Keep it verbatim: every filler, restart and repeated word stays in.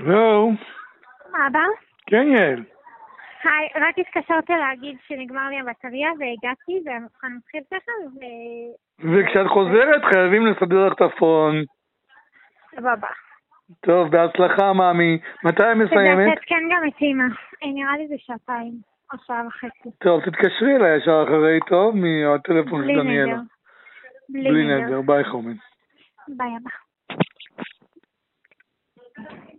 לא. אבא? כן, יעל. היי, רק התקשרתי להגיד שנגמר לי הבטריה והגעתי והמבחן מתחיל ככה ו... וכשאת חוזרת חייבים לסדר לך את הפון. סבבה. טוב, בהצלחה, מאמי. מתי את מסיימת? תדעת, כן, גם את אמא. נראה לי זה שעתיים או שעה וחצי. טוב, תתקשרי אליי ישר אחרי, טוב? מהטלפון של דניאלה. בלי נדר. בלי נדר, ביי חומן. ביי אבא.